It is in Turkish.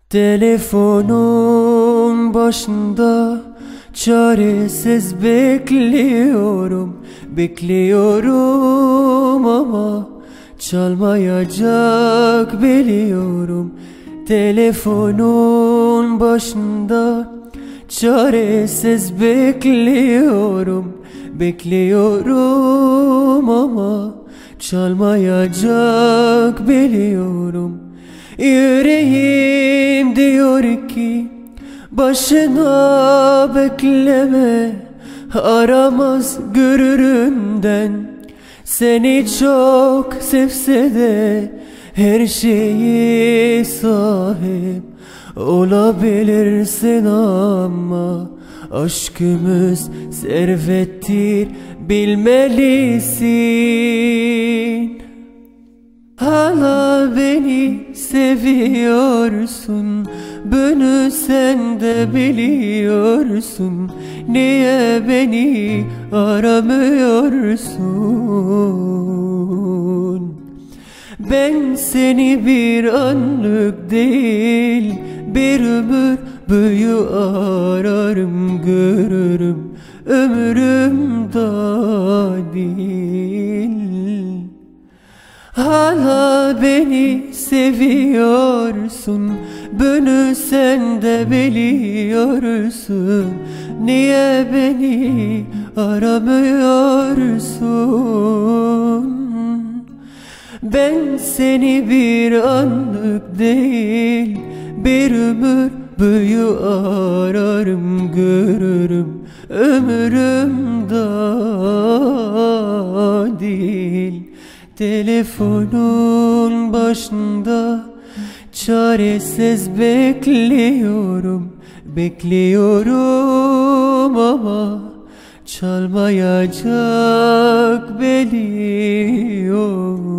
Telefonun başında çaresiz bekliyorum, bekliyorum ama çalmayacak biliyorum. Telefonun başında çaresiz bekliyorum, bekliyorum ama çalmayacak biliyorum. Yüreğim diyor ki başına bekleme, aramaz görüründen. Seni çok sevse de her şeyi sahip olabilirsin ama aşkımız servettir, bilmelisin. Hala beni seviyorsun, bunu sen de biliyorsun. Niye beni aramıyorsun? Ben seni bir anlık değil, bir ömür boyu ararım, görürüm, ömrümde değil. Hala beni seviyorsun, bunu sen de biliyorsun. Niye beni aramıyorsun? Ben seni bir anlık değil, bir ömür boyu ararım, görürüm, ömrümde değil. Telefonun başında çaresiz bekliyorum, bekliyorum ama çalmayacak biliyorum.